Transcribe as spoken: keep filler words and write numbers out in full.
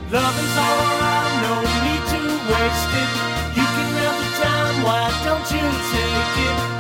Love is all around, no need to waste it. You can have the time, why don't you take it?